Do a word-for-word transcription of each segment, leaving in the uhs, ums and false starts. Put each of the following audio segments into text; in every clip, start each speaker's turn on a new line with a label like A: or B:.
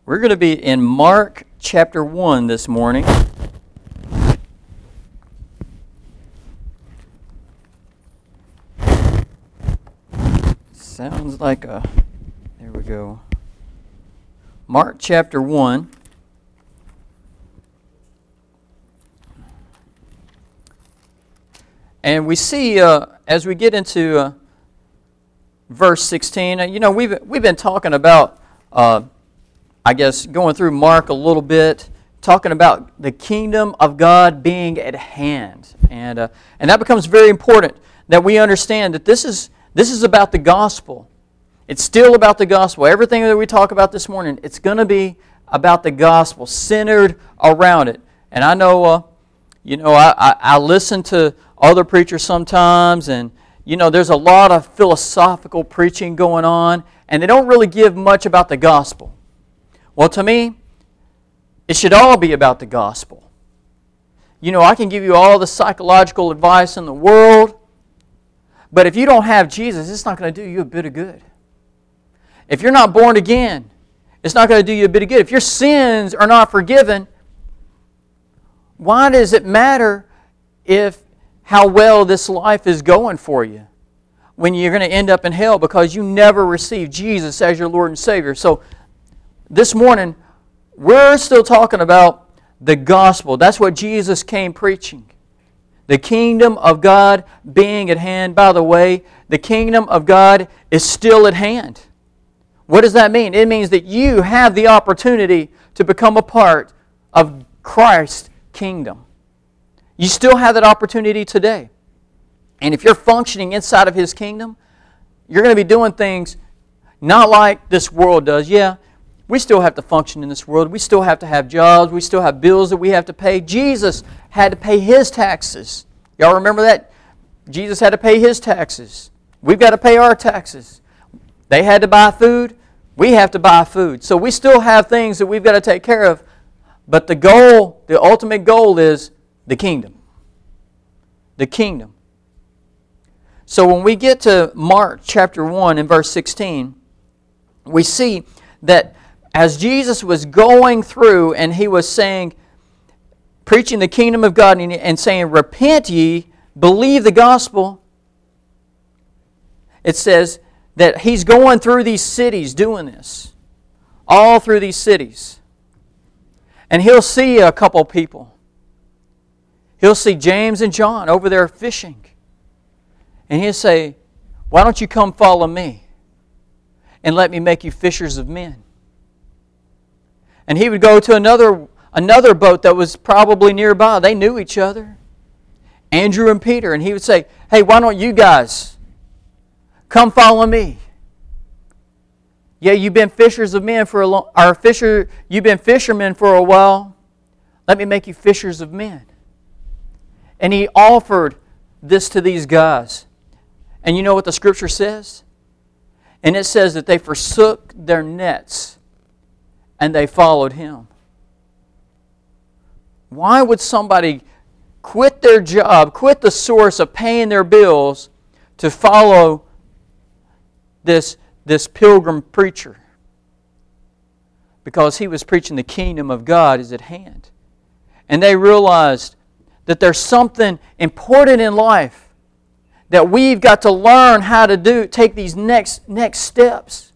A: We're going to be in Mark chapter one this morning. Sounds like a... There we go. Mark chapter one. And we see, uh, as we get into uh, verse sixteen, uh, you know, we've, we've been talking about... Uh, I guess, going through Mark a little bit, talking about the kingdom of God being at hand. And uh, and that becomes very important, that we understand that this is this is about the gospel. It's still about the gospel. Everything that we talk about this morning, it's going to be about the gospel, centered around it. And I know, uh, you know, I, I, I listen to other preachers sometimes, and, you know, there's a lot of philosophical preaching going on, and they don't really give much about the gospel. Well, to me, it should all be about the gospel. You know, I can give you all the psychological advice in the world, but if you don't have Jesus, it's not going to do you a bit of good. If you're not born again, it's not going to do you a bit of good. If your sins are not forgiven, why does it matter if how well this life is going for you when you're going to end up in hell because you never received Jesus as your Lord and Savior? So, this morning, we're still talking about the gospel. That's what Jesus came preaching. The kingdom of God being at hand. By the way, the kingdom of God is still at hand. What does that mean? It means that you have the opportunity to become a part of Christ's kingdom. You still have that opportunity today. And if you're functioning inside of His kingdom, you're going to be doing things not like this world does. Yeah, we still have to function in this world. We still have to have jobs. We still have bills that we have to pay. Jesus had to pay His taxes. Y'all remember that? Jesus had to pay His taxes. We've got to pay our taxes. They had to buy food. We have to buy food. So we still have things that we've got to take care of. But the goal, the ultimate goal is the kingdom. The kingdom. So when we get to Mark chapter one and verse sixteen, we see that as Jesus was going through and He was saying, preaching the kingdom of God and saying, repent ye, believe the gospel, it says that He's going through these cities doing this. All through these cities. And He'll see a couple people. He'll see James and John over there fishing. And He'll say, why don't you come follow me and let me make you fishers of men? And He would go to another another boat that was probably nearby. They knew each other. Andrew and Peter. And He would say, hey, why don't you guys come follow me? Yeah, you've been fishers of men for a long or fisher you've been fishermen for a while. Let me make you fishers of men. And He offered this to these guys. And you know what the Scripture says? And it says that they forsook their nets and they followed Him. Why would somebody quit their job, quit the source of paying their bills to follow this, this pilgrim preacher? Because he was preaching the kingdom of God is at hand. And they realized that there's something important in life that we've got to learn how to do, take these next, next steps.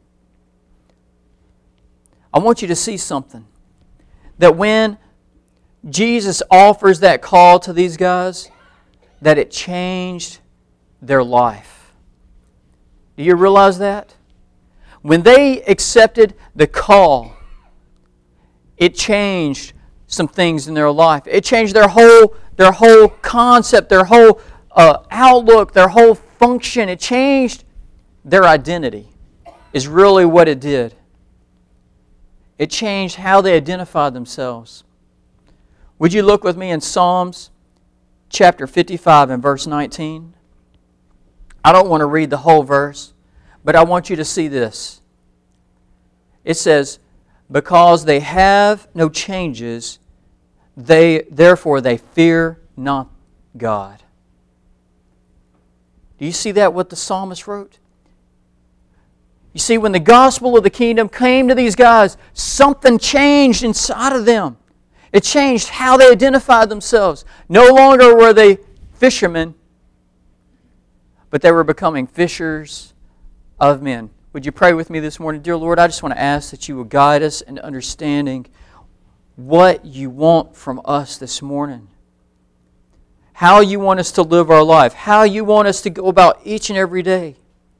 A: I want you to see something. That when Jesus offers that call to these guys, that it changed their life. Do you realize that? When they accepted the call, it changed some things in their life. It changed their whole, their whole concept, their whole uh, outlook, their whole function. It changed their identity, is really what it did. It changed how they identified themselves. Would you look with me in Psalms chapter fifty-five and verse nineteen? I don't want to read the whole verse, but I want you to see this. It says, because they have no changes, they therefore they fear not God. Do you see that what the psalmist wrote? You see, when the gospel of the kingdom came to these guys, something changed inside of them. It changed how they identified themselves. No longer were they fishermen, but they were becoming fishers of men. Would you pray with me this morning? Dear Lord, I just want to ask that you will guide us in understanding what you want from us this morning. How you want us to live our life. How you want us to go about each and every day.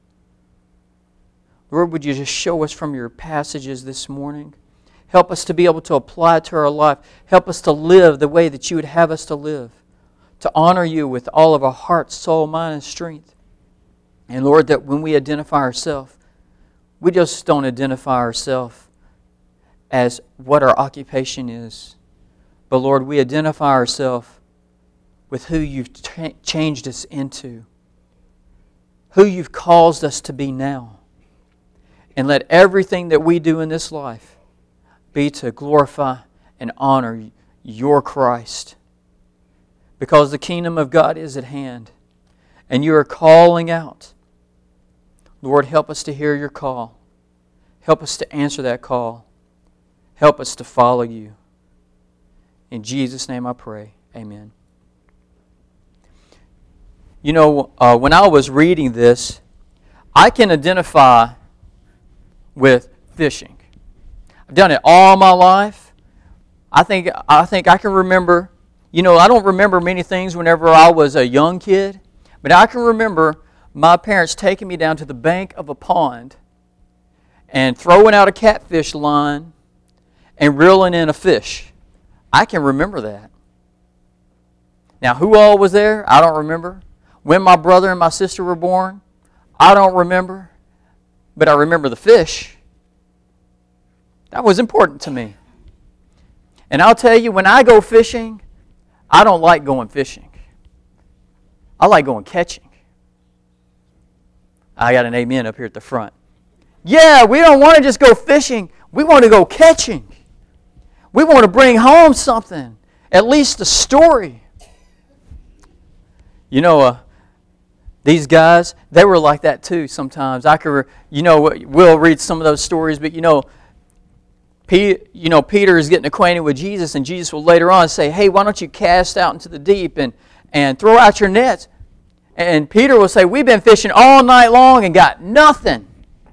A: Lord, would you just show us from your passages this morning? Help us to be able to apply it to our life. Help us to live the way that you would have us to live. To honor you with all of our heart, soul, mind, and strength. And Lord, that when we identify ourselves, we just don't identify ourselves as what our occupation is. But Lord, we identify ourselves with who you've ch- changed us into. Who you've caused us to be now. And let everything that we do in this life be to glorify and honor your Christ. Because the kingdom of God is at hand. And you are calling out. Lord, help us to hear your call. Help us to answer that call. Help us to follow you. In Jesus' name I pray. Amen. You know, uh, when I was reading this, I can identify with fishing. I've done it all my life. I think I think I can remember, you know, I don't remember many things whenever I was a young kid, but I can remember my parents taking me down to the bank of a pond and throwing out a catfish line and reeling in a fish. I can remember that. Now, who all was there? I don't remember. When my brother and my sister were born, I don't remember. But I remember the fish. That was important to me. And I'll tell you, when I go fishing, I don't like going fishing. I like going catching. I got an amen up here at the front. Yeah, we don't want to just go fishing. We want to go catching. We want to bring home something. At least a story. You know, uh, these guys, they were like that too sometimes. I could, you know, we'll read some of those stories, but you know, P, you know, Peter is getting acquainted with Jesus, and Jesus will later on say, hey, why don't you cast out into the deep and, and throw out your nets? And Peter will say, we've been fishing all night long and got nothing.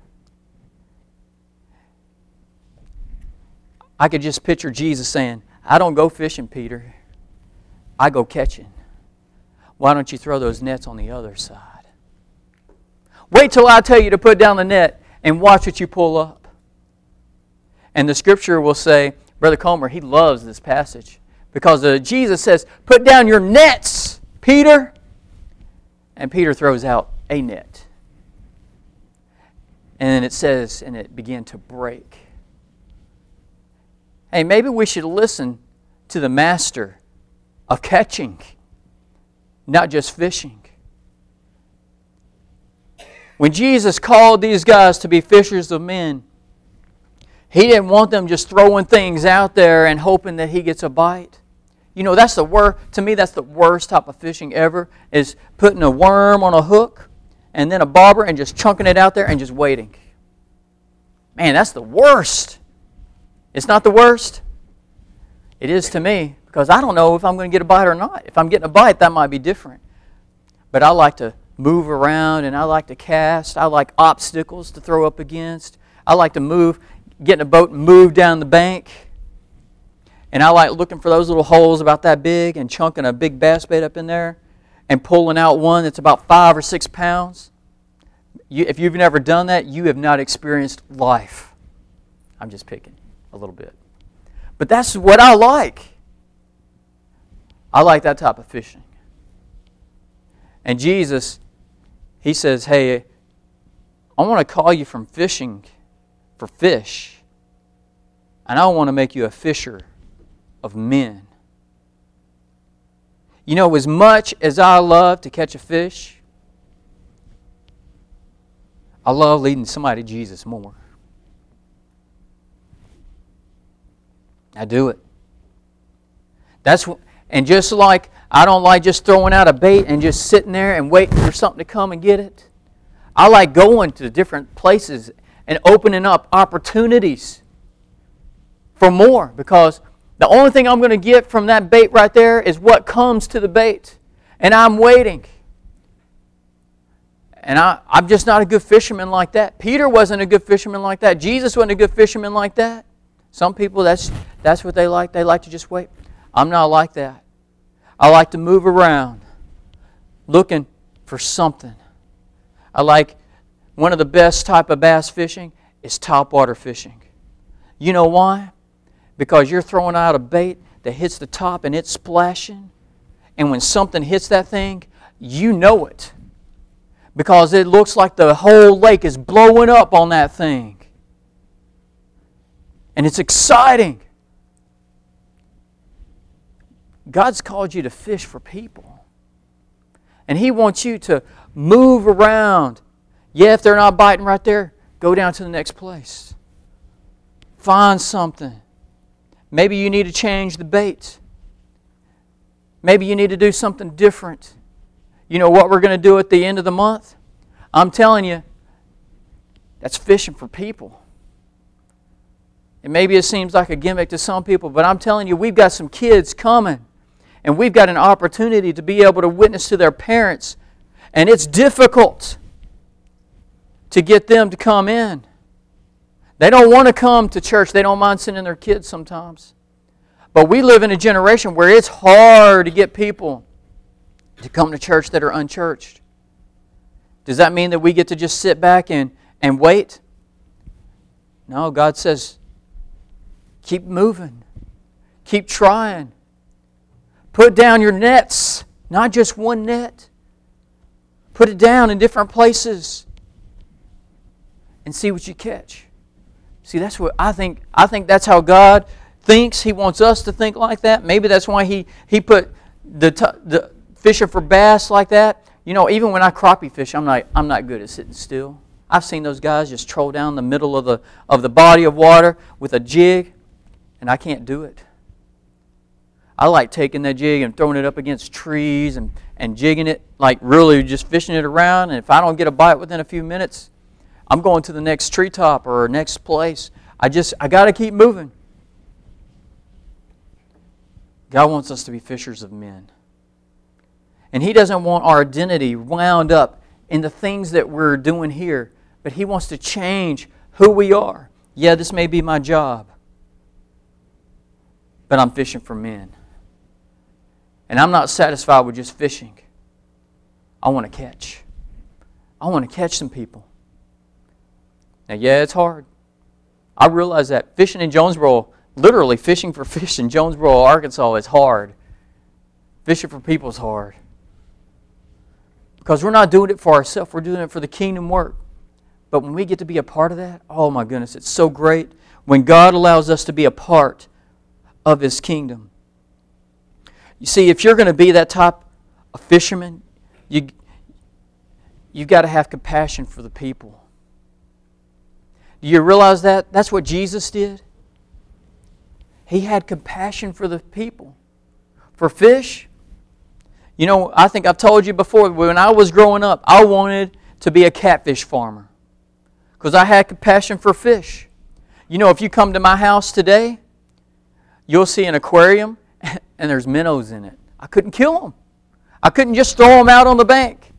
A: I could just picture Jesus saying, I don't go fishing, Peter. I go catching. Why don't you throw those nets on the other side? Wait till I tell you to put down the net and watch what you pull up. And the scripture will say, Brother Comer, he loves this passage. Because uh, Jesus says, put down your nets, Peter. And Peter throws out a net. And then it says, and it began to break. Hey, maybe we should listen to the master of catching, not just fishing. When Jesus called these guys to be fishers of men, He didn't want them just throwing things out there and hoping that he gets a bite. You know, that's the worst, to me, that's the worst type of fishing ever, is putting a worm on a hook and then a bobber and just chunking it out there and just waiting. Man, that's the worst. It's not the worst. It is to me, because I don't know if I'm going to get a bite or not. If I'm getting a bite, that might be different. But I like to move around and I like to cast. I like obstacles to throw up against. I like to move, get in a boat and move down the bank. And I like looking for those little holes about that big and chunking a big bass bait up in there and pulling out one that's about five or six pounds. You, if you've never done that, you have not experienced life. I'm just picking a little bit. But that's what I like. I like that type of fishing. And Jesus, He says, hey, I want to call you from fishing for fish. And I want to make you a fisher of men. You know, as much as I love to catch a fish, I love leading somebody to Jesus more. I do it. That's what, and just like I don't like just throwing out a bait and just sitting there and waiting for something to come and get it. I like going to different places and opening up opportunities for more, because the only thing I'm going to get from that bait right there is what comes to the bait. And I'm waiting. And I, I'm just not a good fisherman like that. Peter wasn't a good fisherman like that. Jesus wasn't a good fisherman like that. Some people, that's, that's what they like. They like to just wait. I'm not like that. I like to move around looking for something. I like, one of the best type of bass fishing is topwater fishing. You know why? Because you're throwing out a bait that hits the top and it's splashing. And when something hits that thing, you know it. Because it looks like the whole lake is blowing up on that thing. And it's exciting. God's called you to fish for people. And He wants you to move around. Yeah, if they're not biting right there, go down to the next place. Find something. Maybe you need to change the bait. Maybe you need to do something different. You know what we're going to do at the end of the month? I'm telling you, that's fishing for people. And maybe it seems like a gimmick to some people, but I'm telling you, we've got some kids coming. And we've got an opportunity to be able to witness to their parents. And it's difficult to get them to come in. They don't want to come to church. They don't mind sending their kids sometimes. But we live in a generation where it's hard to get people to come to church that are unchurched. Does that mean that we get to just sit back and, and wait? No, God says, keep moving. Keep trying. Put down your nets, not just one net. Put it down in different places and see what you catch. See, that's what I think. I think that's how God thinks. He wants us to think like that. Maybe that's why He, he put the, t- the fishing for bass like that. You know, even when I crappie fish, I'm not, I'm not good at sitting still. I've seen those guys just troll down the middle of the, of the body of water with a jig, and I can't do it. I like taking that jig and throwing it up against trees and, and jigging it, like really just fishing it around. And if I don't get a bite within a few minutes, I'm going to the next treetop or next place. I just, I got to keep moving. God wants us to be fishers of men. And He doesn't want our identity wound up in the things that we're doing here, but He wants to change who we are. Yeah, this may be my job, but I'm fishing for men. And I'm not satisfied with just fishing. I want to catch. I want to catch some people. Now, yeah, it's hard. I realize that. Fishing in Jonesboro, literally fishing for fish in Jonesboro, Arkansas is hard. Fishing for people is hard. Because we're not doing it for ourselves. We're doing it for the kingdom work. But when we get to be a part of that, oh my goodness, it's so great when God allows us to be a part of His kingdom. You see, if you're going to be that type of fisherman, you, you've got to have compassion for the people. Do you realize that? That's what Jesus did. He had compassion for the people. For fish, you know, I think I've told you before, when I was growing up, I wanted to be a catfish farmer because I had compassion for fish. You know, if you come to my house today, you'll see an aquarium and there's minnows in it. I couldn't kill them. I couldn't just throw them out on the bank.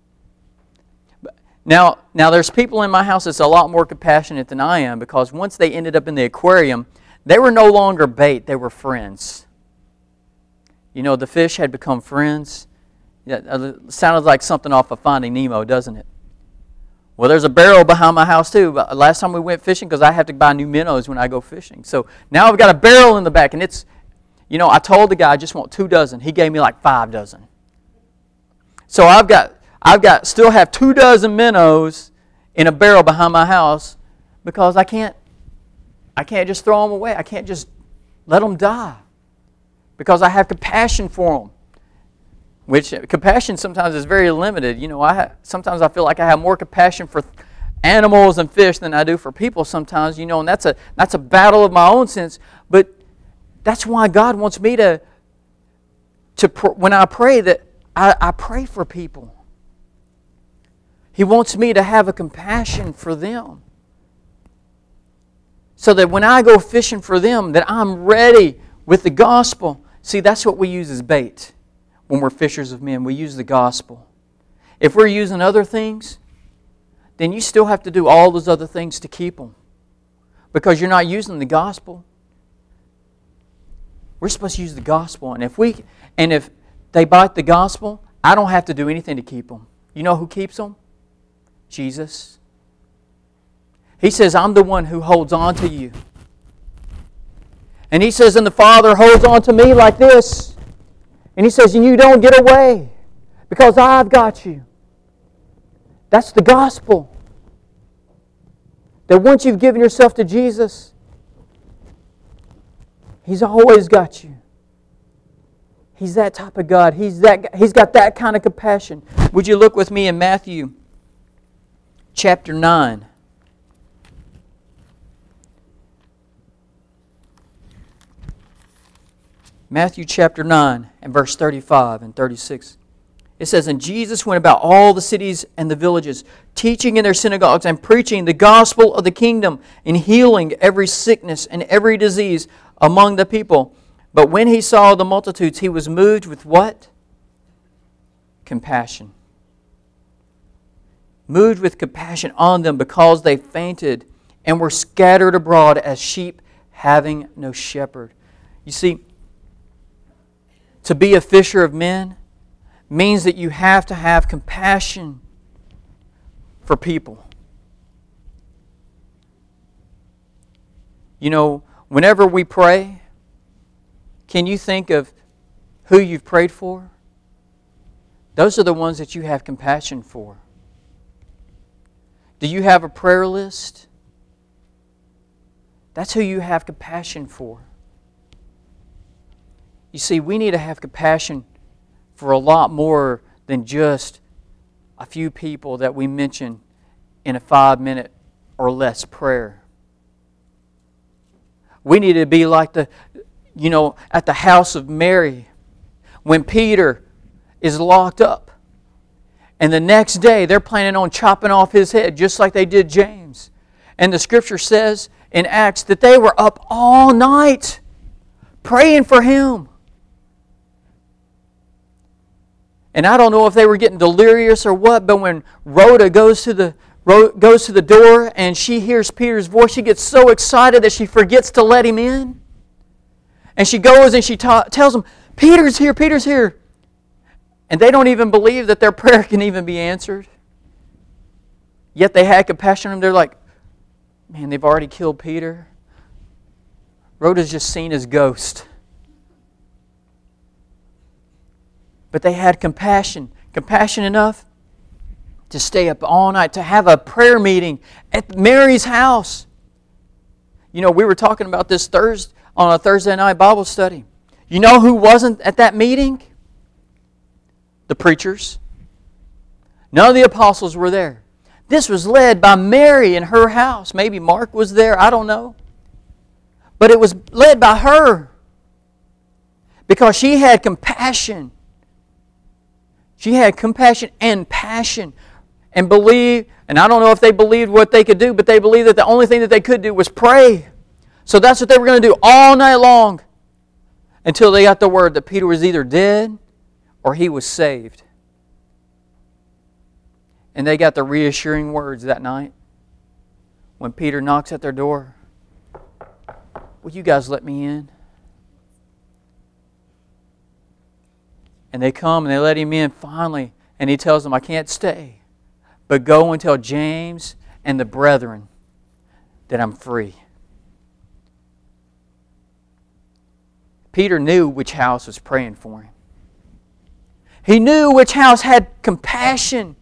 A: Now, now there's people in my house that's a lot more compassionate than I am, because once they ended up in the aquarium, they were no longer bait, they were friends. You know, the fish had become friends. Yeah, it sounded like something off of Finding Nemo, doesn't it? Well, there's a barrel behind my house too. Last time we went fishing, because I have to buy new minnows when I go fishing. So now I've got a barrel in the back, and it's, you know, I told the guy I just want two dozen. He gave me like five dozen. So I've got, I've got, still have two dozen minnows in a barrel behind my house, because I can't, I can't just throw them away. I can't just let them die, because I have compassion for them. Which compassion sometimes is very limited. You know, I ha- sometimes I feel like I have more compassion for animals and fish than I do for people sometimes. You know, and that's a that's a battle of my own sense. But that's why God wants me to to pr- when I pray that I, I pray for people. He wants me to have a compassion for them. So that when I go fishing for them, that I'm ready with the gospel. See, that's what we use as bait when we're fishers of men. We use the gospel. If we're using other things, then you still have to do all those other things to keep them. Because you're not using the gospel. We're supposed to use the gospel. And if we and if they bite the gospel, I don't have to do anything to keep them. You know who keeps them? Jesus. He says, I'm the one who holds on to you. And He says, and the Father holds on to me like this. And He says, and you don't get away because I've got you. That's the gospel. That once you've given yourself to Jesus, He's always got you. He's that type of God. He's that. He's got that kind of compassion. Would you look with me in Matthew chapter nine? Matthew chapter nine and verse thirty-five and thirty-six. It says, and Jesus went about all the cities and the villages, teaching in their synagogues and preaching the gospel of the kingdom and healing every sickness and every disease among the people. But when He saw the multitudes, He was moved with what? Compassion. Moved with compassion on them because they fainted and were scattered abroad as sheep having no shepherd. You see, to be a fisher of men means that you have to have compassion for people. You know, whenever we pray, can you think of who you've prayed for? Those are the ones that you have compassion for. Do you have a prayer list? That's who you have compassion for. You see, we need to have compassion for a lot more than just a few people that we mention in a five-minute or less prayer. We need to be like the, you know, at the house of Mary when Peter is locked up. And the next day they're planning on chopping off his head just like they did James. And the Scripture says in Acts that they were up all night praying for him. And I don't know if they were getting delirious or what, but when Rhoda goes to the goes to the door and she hears Peter's voice, she gets so excited that she forgets to let him in. And she goes and she ta- tells him, Peter's here, Peter's here. And they don't even believe that their prayer can even be answered. Yet they had compassion on him. They're like, man, they've already killed Peter. Rhoda's just seen his ghost. But they had compassion. Compassion enough to stay up all night, to have a prayer meeting at Mary's house. You know, we were talking about this Thursday on a Thursday night Bible study. You know who wasn't at that meeting? The preachers. None of the apostles were there. This was led by Mary in her house. Maybe Mark was there, I don't know. But it was led by her because she had compassion. She had compassion and passion and believed, and I don't know if they believed what they could do, but they believed that the only thing that they could do was pray. So that's what they were going to do all night long until they got the word that Peter was either dead or he was saved. And they got the reassuring words that night when Peter knocks at their door. Will you guys let me in? And they come and they let him in finally. And he tells them, I can't stay. But go and tell James and the brethren that I'm free. Peter knew which house was praying for him. He knew which house had compassion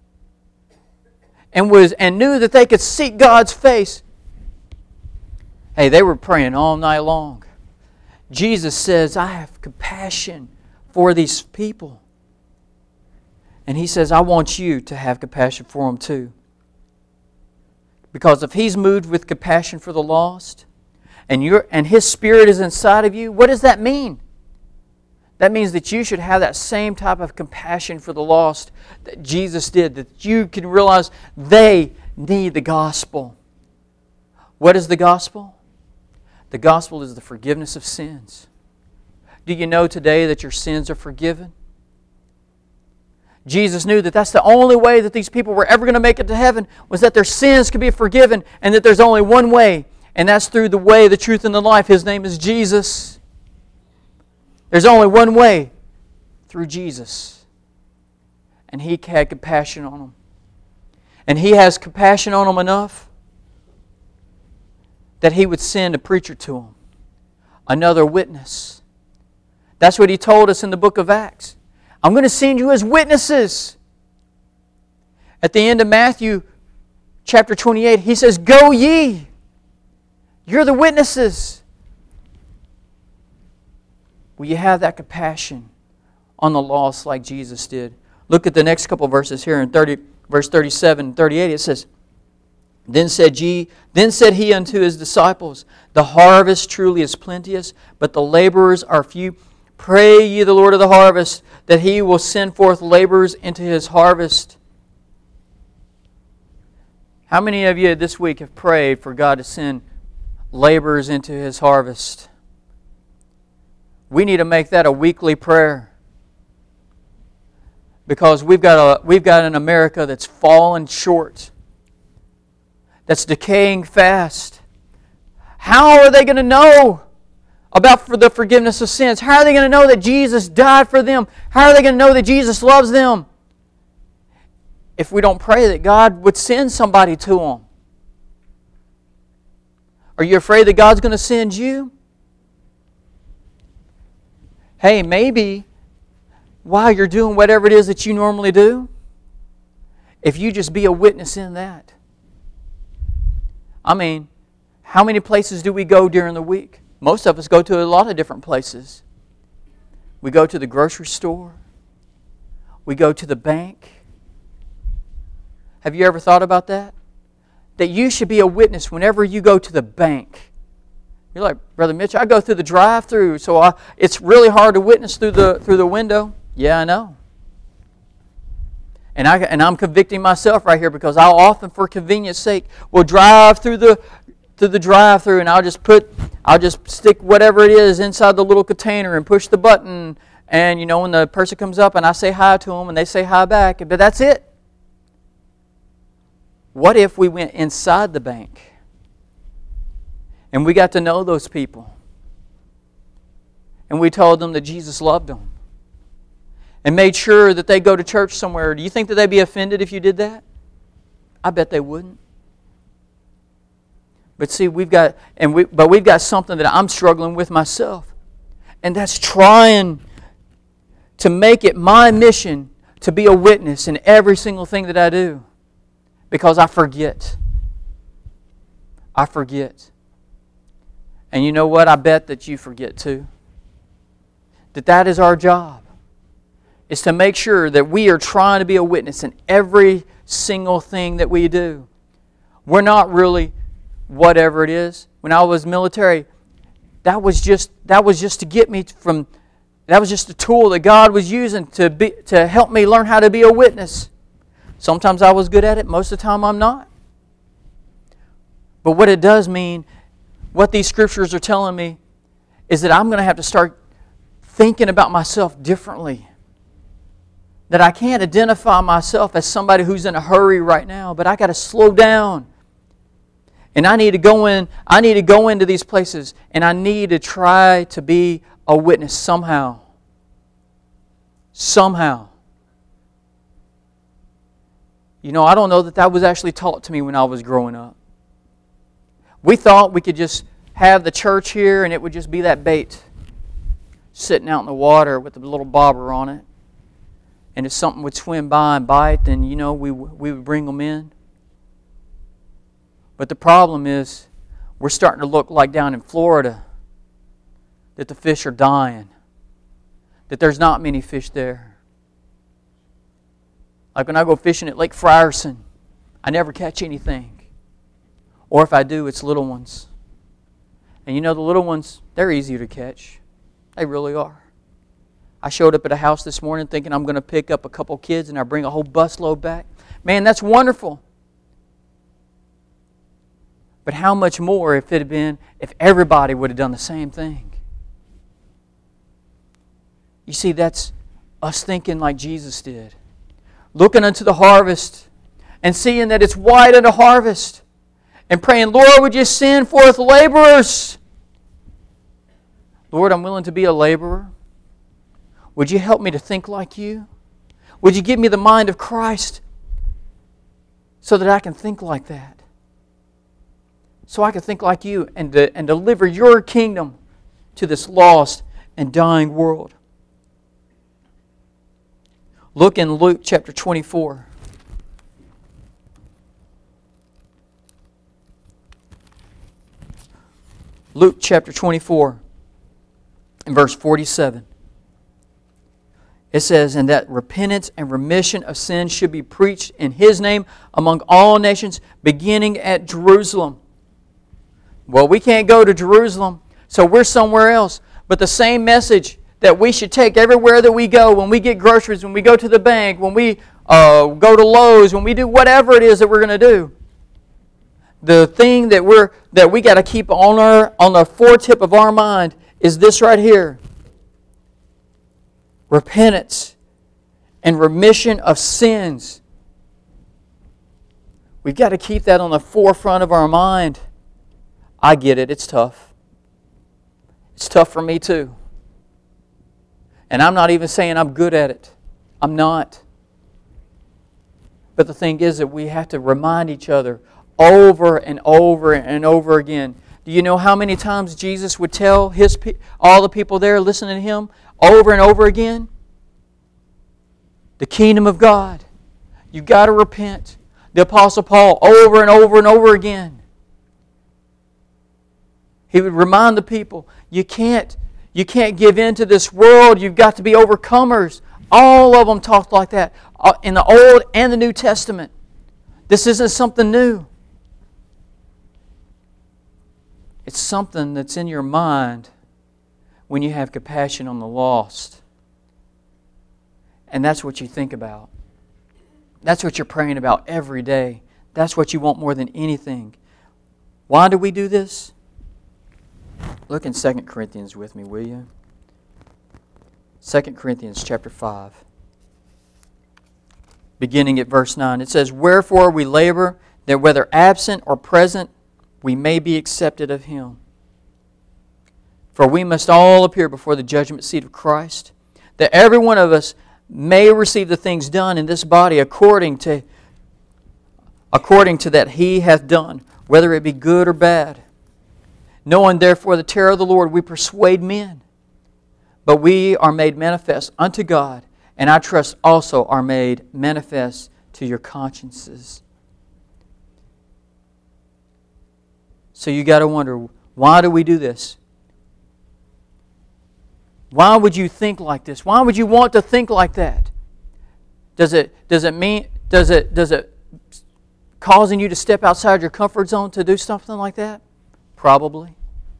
A: and was and knew that they could seek God's face. Hey, they were praying all night long. Jesus says, I have compassion for these people. And He says, I want you to have compassion for them too. Because if He's moved with compassion for the lost, and you're and His Spirit is inside of you, what does that mean? That means that you should have that same type of compassion for the lost that Jesus did, that you can realize they need the gospel. What is the gospel? The gospel is the forgiveness of sins. Do you know today that your sins are forgiven? Jesus knew that that's the only way that these people were ever going to make it to heaven, was that their sins could be forgiven, and that there's only one way, and that's through the way, the truth, and the life. His name is Jesus. There's only one way, through Jesus. And He had compassion on them. And He has compassion on them enough that He would send a preacher to them, another witness. That's what He told us in the book of Acts. I'm going to send you as witnesses. At the end of Matthew chapter twenty-eight, He says, "Go ye. You're the witnesses." Will you have that compassion on the lost like Jesus did? Look at the next couple of verses here in thirty, verse thirty-seven and thirty-eight. It says, Then said ye, then said He unto His disciples, The harvest truly is plenteous, but the laborers are few. Pray ye the Lord of the harvest, that He will send forth laborers into His harvest. How many of you this week have prayed for God to send laborers into His harvest? We need to make that a weekly prayer. Because we've got a we've got an America that's fallen short, that's decaying fast. How are they going to know about for the forgiveness of sins? How are they going to know that Jesus died for them? How are they going to know that Jesus loves them? If we don't pray that God would send somebody to them. Are you afraid that God's going to send you? Hey, maybe while you're doing whatever it is that you normally do, if you just be a witness in that. I mean, how many places do we go during the week? Most of us go to a lot of different places. We go to the grocery store. We go to the bank. Have you ever thought about that? That you should be a witness whenever you go to the bank. You're like, Brother Mitch, I go through the drive-thru, so I, it's really hard to witness through the through the window. Yeah, I know. And I and I'm convicting myself right here because I'll often, for convenience sake, will drive through the through the drive-thru and I'll just put I'll just stick whatever it is inside the little container and push the button, and you know when the person comes up and I say hi to them and they say hi back, but that's it. What if we went inside the bank and we got to know those people and we told them that Jesus loved them and made sure that they go to church somewhere? Do you think that they'd be offended if you did that? I bet they wouldn't. But see, we've got and we but we've got something that I'm struggling with myself. And that's trying to make it my mission to be a witness in every single thing that I do. Because I forget. I forget. And you know what? I bet that you forget too. That that is our job. Is to make sure that we are trying to be a witness in every single thing that we do. We're not really whatever it is. When I was military, that was just that was just to get me from that was just a tool that God was using to be to help me learn how to be a witness. Sometimes I was good at it, most of the time I'm not. But what it does mean, what these scriptures are telling me, is that I'm going to have to start thinking about myself differently. That I can't identify myself as somebody who's in a hurry right now, but I got to slow down. And I need to go in, I need to go into these places and I need to try to be a witness somehow. Somehow. You know, I don't know that that was actually taught to me when I was growing up. We thought we could just have the church here and it would just be that bait sitting out in the water with a little bobber on it. And if something would swim by and bite, then, you know, we we would bring them in. But the problem is, we're starting to look like down in Florida, that the fish are dying, that there's not many fish there. Like when I go fishing at Lake Frierson, I never catch anything. Or if I do, it's little ones. And you know the little ones, they're easier to catch. They really are. I showed up at a house this morning thinking I'm going to pick up a couple kids and I bring a whole busload back. Man, that's wonderful. But how much more if it had been, if everybody would have done the same thing? You see, that's us thinking like Jesus did. Looking unto the harvest and seeing that it's white unto harvest. And praying, Lord, would you send forth laborers? Lord, I'm willing to be a laborer. Would you help me to think like you? Would you give me the mind of Christ so that I can think like that? So I can think like you and, de- and deliver your kingdom to this lost and dying world. Look in Luke chapter twenty-four. Luke chapter twenty-four and verse forty-seven. It says, and that repentance and remission of sins should be preached in His name among all nations, beginning at Jerusalem. Well, we can't go to Jerusalem, so we're somewhere else. But the same message that we should take everywhere that we go, when we get groceries, when we go to the bank, when we uh, go to Lowe's, when we do whatever it is that we're going to do. The thing that we're that we got to keep on our on the foretip of our mind is this right here. Repentance and remission of sins. We've got to keep that on the forefront of our mind. I get it, it's tough. It's tough for me too. And I'm not even saying I'm good at it. I'm not. But the thing is that we have to remind each other over and over and over again. Do you know how many times Jesus would tell his all the people there listening to Him over and over again? The kingdom of God. You've got to repent. The Apostle Paul over and over and over again. He would remind the people, you can't, you can't give in to this world. You've got to be overcomers. All of them talked like that in the Old and the New Testament. This isn't something new. It's something that's in your mind when you have compassion on the lost. And that's what you think about. That's what you're praying about every day. That's what you want more than anything. Why do we do this? Look in Second Corinthians with me, will you? Second Corinthians chapter five. Beginning at verse nine. It says, wherefore we labor, that whether absent or present, we may be accepted of Him. For we must all appear before the judgment seat of Christ, that every one of us may receive the things done in this body according to, according to that He hath done, whether it be good or bad. Knowing therefore the terror of the Lord, we persuade men. But we are made manifest unto God, and I trust also are made manifest to your consciences. So you got to wonder, why do we do this? Why would you think like this? Why would you want to think like that? Does it does it mean does it does it causing you to step outside your comfort zone to do something like that? Probably.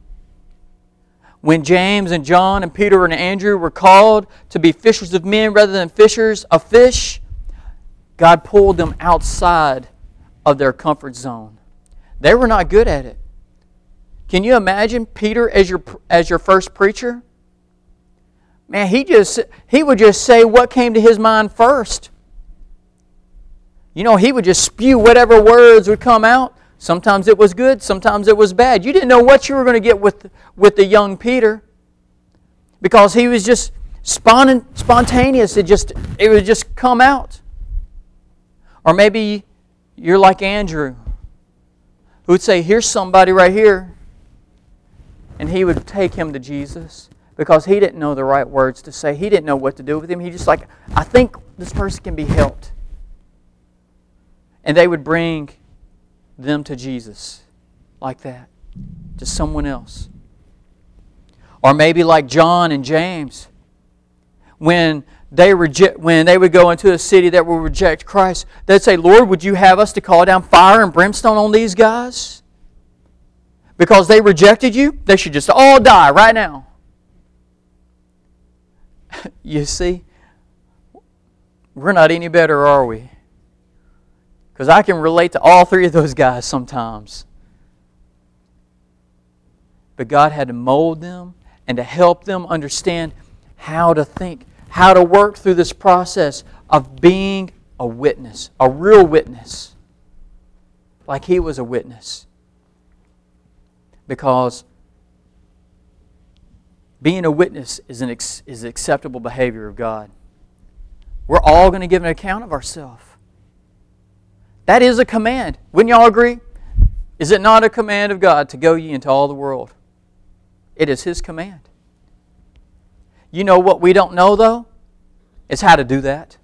A: When James and John and Peter and Andrew were called to be fishers of men rather than fishers of fish, God pulled them outside of their comfort zone. They were not good at it. Can you imagine Peter as your as your first preacher? Man, he just he would just say what came to his mind first. You know, he would just spew whatever words would come out. Sometimes it was good, sometimes it was bad. You didn't know what you were going to get with, with the young Peter, because he was just spon- spontaneous. It just it would just come out. Or maybe you're like Andrew, who would say, here's somebody right here. And he would take him to Jesus because he didn't know the right words to say. He didn't know what to do with him. He just like, I think this person can be helped. And they would bring them to Jesus like that, to someone else. Or maybe like John and James, when they reject, when they would go into a city that would reject Christ, they'd say, Lord, would you have us to call down fire and brimstone on these guys? Because they rejected you, they should just all die right now. You see, we're not any better, are we? Because I can relate to all three of those guys sometimes. but God had to mold them and to help them understand how to think, how to work through this process of being a witness, a real witness, like He was a witness. Because being a witness is an ex- is acceptable behavior of God. We're all going to give an account of ourselves. That is a command. Wouldn't y'all agree? Is it not a command of God to go ye into all the world? It is His command. You know what we don't know, though? Is how to do that.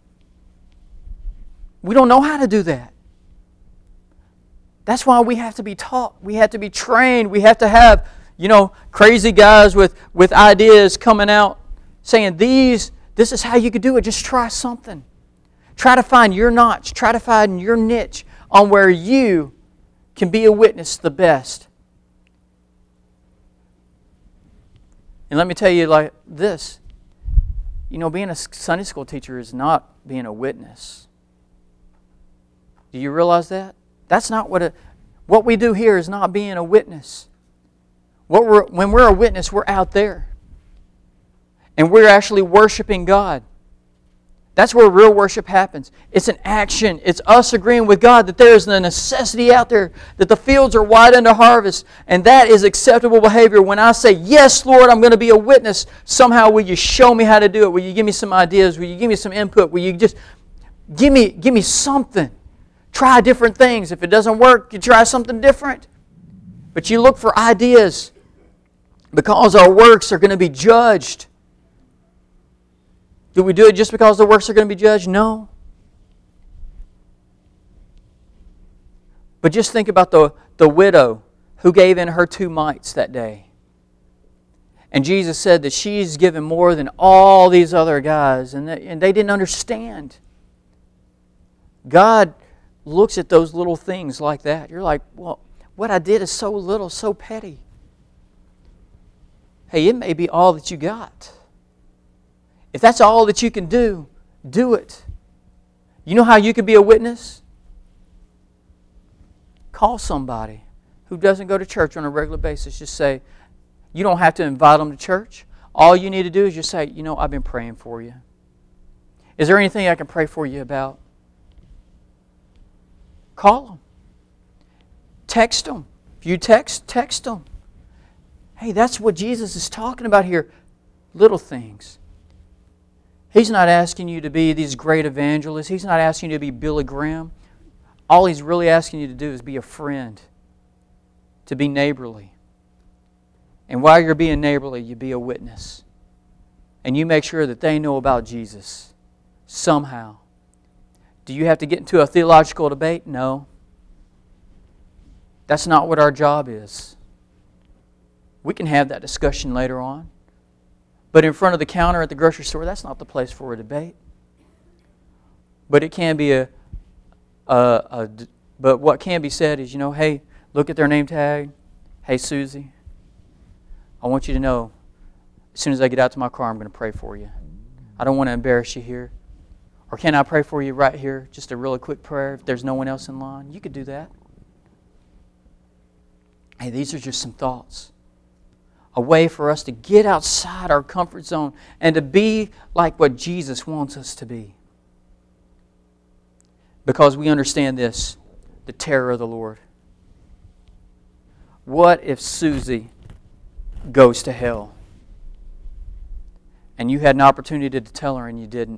A: We don't know how to do that. That's why we have to be taught. We have to be trained. We have to have, you know, crazy guys with, with ideas coming out saying, these, this is how you could do it. Just try something. Try to find your notch. Try to find your niche on where you can be a witness the best. And let me tell you like this. You know, being a Sunday school teacher is not being a witness. Do you realize that? That's not what a, what we do here is not being a witness. What we're, when we're a witness, we're out there. And we're actually worshiping God. That's where real worship happens. It's an action. It's us agreeing with God that there is a necessity out there, that the fields are wide unto harvest, and that is acceptable behavior. When I say, yes, Lord, I'm going to be a witness, somehow will you show me how to do it? Will you give me some ideas? Will you give me some input? Will you just give me, give me something? Try different things. If it doesn't work, you try something different. But you look for ideas because our works are going to be judged. Do we do it just because the works are going to be judged? No. But just think about the, the widow who gave in her two mites that day. And Jesus said that she's given more than all these other guys. And they, and they didn't understand. God looks at those little things like that. You're like, well, what I did is so little, so petty. Hey, it may be all that you got. If that's all that you can do, do it. You know how you can be a witness? Call somebody who doesn't go to church on a regular basis. Just say, you don't have to invite them to church. All you need to do is just say, you know, I've been praying for you. Is there anything I can pray for you about? Call them. Text them. If you text, text them. Hey, that's what Jesus is talking about here. Little things. He's not asking you to be these great evangelists. He's not asking you to be Billy Graham. All He's really asking you to do is be a friend, to be neighborly. And while you're being neighborly, you be a witness. And you make sure that they know about Jesus somehow. Do you have to get into a theological debate? No. That's not what our job is. We can have that discussion later on. But in front of the counter at the grocery store, that's not the place for a debate. But it can be a, a, a but what can be said is, you know, hey, look at their name tag. Hey, Susie, I want you to know, as soon as I get out to my car, I'm going to pray for you. I don't want to embarrass you here. Or can I pray for you right here? Just a really quick prayer if there's no one else in line. You could do that. Hey, these are just some thoughts. A way for us to get outside our comfort zone and to be like what Jesus wants us to be. Because we understand this, the terror of the Lord. What if Susie goes to hell? And you had an opportunity to tell her and you didn't.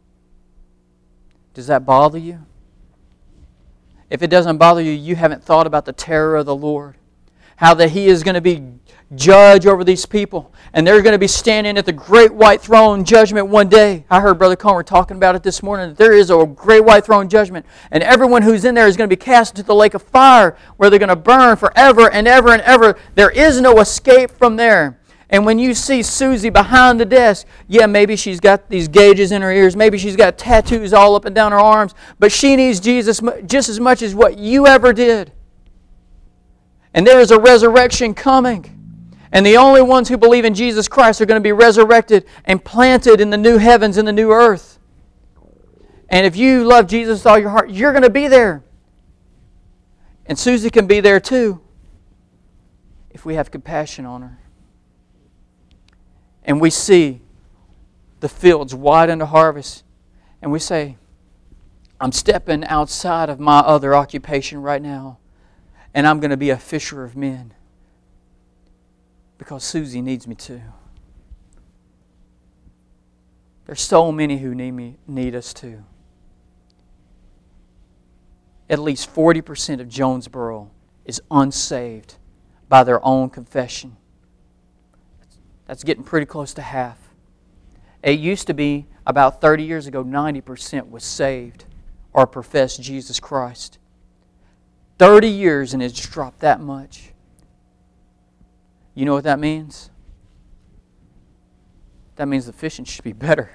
A: Does that bother you? If it doesn't bother you, you haven't thought about the terror of the Lord. How that He is going to be judge over these people. And they're going to be standing at the great white throne judgment one day. I heard Brother Comer talking about it this morning. That there is a great white throne judgment. And everyone who's in there is going to be cast into the lake of fire where they're going to burn forever and ever and ever. There is no escape from there. And when you see Susie behind the desk, yeah, maybe she's got these gauges in her ears. Maybe she's got tattoos all up and down her arms. But she needs Jesus just as much as what you ever did. And there is a resurrection coming. And the only ones who believe in Jesus Christ are going to be resurrected and planted in the new heavens and the new earth. And if you love Jesus with all your heart, you're going to be there. And Susie can be there too. if we have compassion on her, and we see the fields wide unto harvest, and we say, I'm stepping outside of my other occupation right now, and I'm going to be a fisher of men because Susie needs me too. There's so many who need me, need us too. At least forty percent of Jonesboro is unsaved by their own confession. That's getting pretty close to half. It used to be about thirty years ago, ninety percent was saved or professed Jesus Christ. thirty years and it's dropped that much. You know what that means? That means the fishing should be better.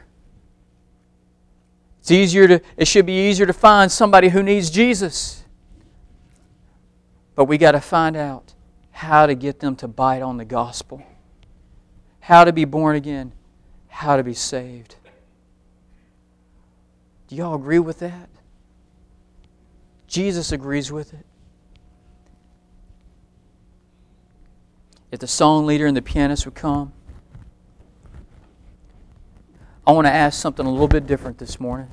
A: It's easier to, it should be easier to find somebody who needs Jesus. But we got to find out how to get them to bite on the gospel. How to be born again. How to be saved. Do y'all agree with that? Jesus agrees with it. If the song leader and the pianist would come, I want to ask something a little bit different this morning.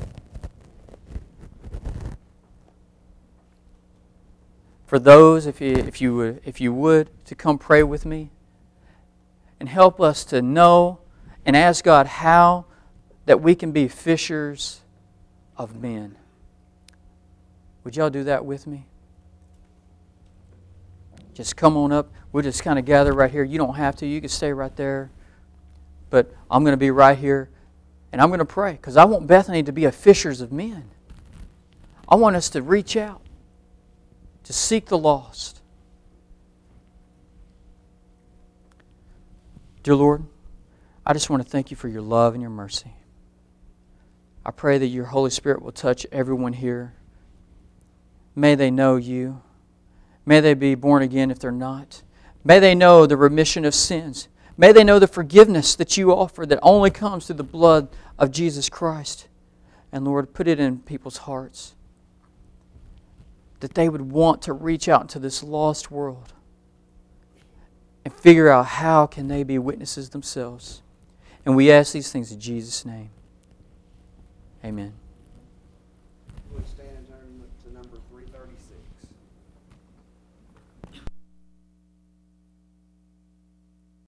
A: For those, if you, if you would, if you would, to come pray with me and help us to know and ask God how that we can be fishers of men. Would y'all do that with me? Just come on up. We'll just kind of gather right here. You don't have to. You can stay right there. But I'm going to be right here. And I'm going to pray. Because I want Bethany to be a fishers of men. I want us to reach out. To seek the lost. Dear Lord, I just want to thank you for your love and your mercy. I pray that your Holy Spirit will touch everyone here. May they know you. May they be born again if they're not. May they know the remission of sins. May they know the forgiveness that you offer that only comes through the blood of Jesus Christ. And Lord, put it in people's hearts that they would want to reach out into this lost world and figure out how can they be witnesses themselves. And we ask these things in Jesus' name. Amen.